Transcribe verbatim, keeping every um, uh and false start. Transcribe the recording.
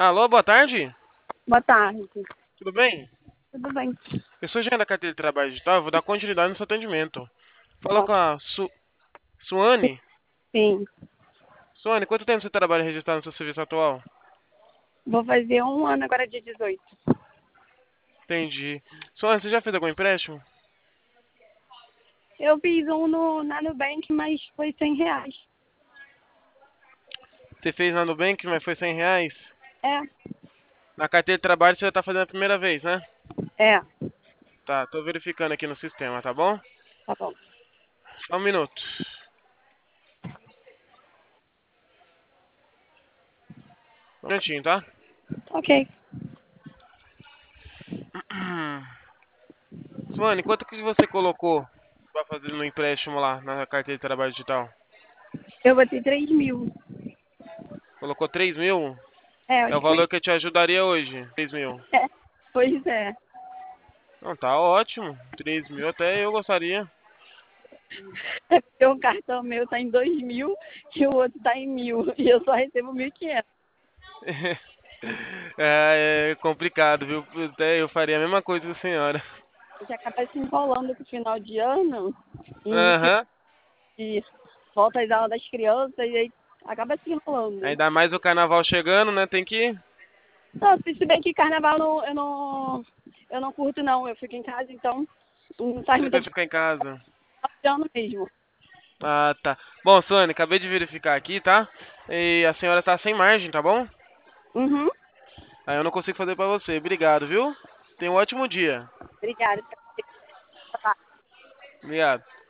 Alô, boa tarde. Boa tarde. Tudo bem? Tudo bem? Eu sou gerente da carteira de trabalho digital, eu vou dar continuidade no seu atendimento. Fala Ó, com a Su Suane. sim. Suane, quanto tempo você trabalha registrado no seu serviço atual? Vou fazer um ano agora, dia dezoito. Entendi. Suane, você já fez algum empréstimo? Eu fiz um no, na Nubank, mas foi cem reais. Você fez na Nubank, mas foi cem reais? É, Na carteira de trabalho você já tá fazendo a primeira vez, né? é. Tá, tô verificando aqui no sistema, tá bom? Tá bom. Só um minuto. Um minutinho, tá? Ok. Suane, quanto que você colocou pra fazer no empréstimo lá na carteira de trabalho digital? Eu botei três mil. Colocou três mil? É, É o acho que foi. valor que eu te ajudaria hoje, três mil. É, pois é. Não, tá ótimo. Três mil até eu gostaria. É porque o cartão meu tá em dois mil e o outro tá em mil. E eu só recebo mil e quinhentos. É, é complicado, viu? Até eu faria a mesma coisa que a senhora. A gente acaba se enrolando com o final de ano e, Aham. e volta às aulas das crianças e aí acaba se enrolando. Ainda mais o carnaval chegando, né? Tem que. Não, se bem que carnaval não, eu não eu não curto não, eu fico em casa, então não faz Você muita vai diferença ficar em casa. de ano mesmo. Ah, tá. Bom, Sônia, acabei de verificar aqui, tá? E a senhora tá sem margem, tá bom? Uhum. Aí eu não consigo fazer pra você. Obrigado, viu? Tenha um ótimo dia. Obrigada. Obrigado.